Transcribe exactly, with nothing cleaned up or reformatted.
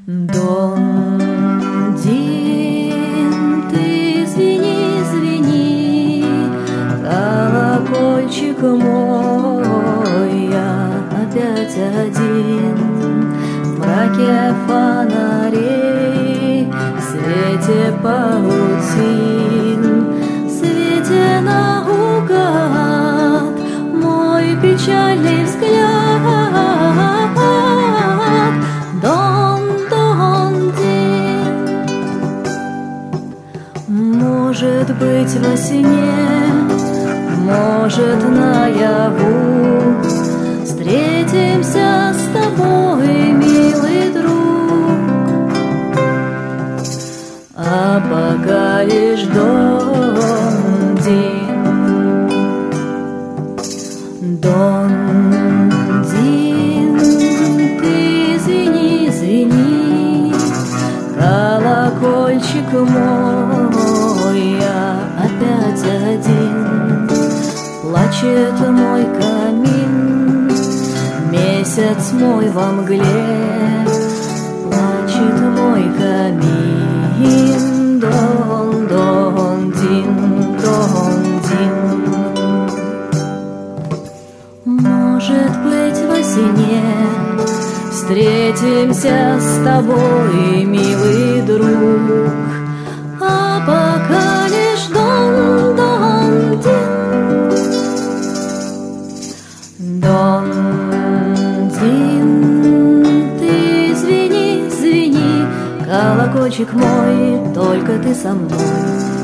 Дон Дин, ты звени, звени, колокольчик мой, я опять один. В мраке фонарей, в свете паутин, в свете наугад мой печальный взгляд. Дон, Дон Дин, может быть во сне, может наяву встретимся с тобой, милый друг. А пока лишь Дон Дин, Дон Дин, ты звени, звени, колокольчик мой, я опять один. Плачет мой камин, месяц мой во мгле, плачет мой камин. Дон, Дон Дин, Дон Дин, может быть во сне встретимся с тобой, милый друг. А пока лишь Дон, Дон Дин, Дон Дин, ты звени, звени, колокольчик мой, только ты со мной.